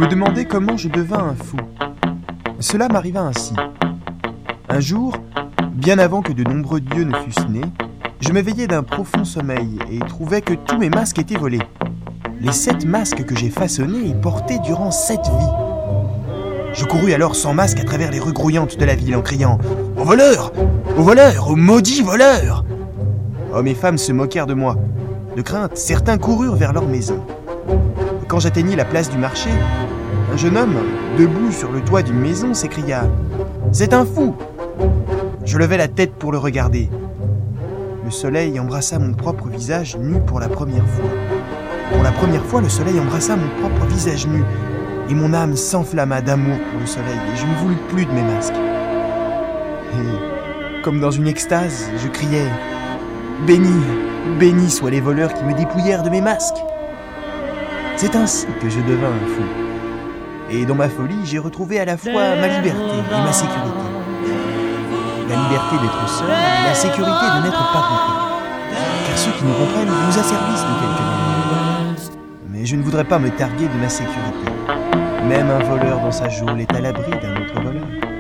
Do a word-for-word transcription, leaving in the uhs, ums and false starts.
me demandais comment je devins un fou. Cela m'arriva ainsi. Un jour, bien avant que de nombreux dieux ne fussent nés, je m'éveillai d'un profond sommeil et trouvai que tous mes masques étaient volés. Les sept masques que j'ai façonnés et portés durant sept vies. Je courus alors sans masque à travers les rues grouillantes de la ville en criant « Au voleur ! Au voleur ! Au maudit voleur !» Hommes et femmes se moquèrent de moi. De crainte, certains coururent vers leur maison. Quand j'atteignis la place du marché, un jeune homme, debout sur le toit d'une maison, s'écria « C'est un fou !» Je levai la tête pour le regarder. Le soleil embrassa mon propre visage nu pour la première fois. Pour la première fois, le soleil embrassa mon propre visage nu, et mon âme s'enflamma d'amour pour le soleil, et je ne voulus plus de mes masques. Et, comme dans une extase, je criai « Béni, béni soient les voleurs qui me dépouillèrent de mes masques !» C'est ainsi que je devins un fou. Et dans ma folie, j'ai retrouvé à la fois ma liberté et ma sécurité. La liberté d'être seul et la sécurité de n'être pas compris. Car ceux qui nous comprennent nous asservissent de quelque manière. Mais je ne voudrais pas me targuer de ma sécurité. Même un voleur dans sa geôle est à l'abri d'un autre voleur.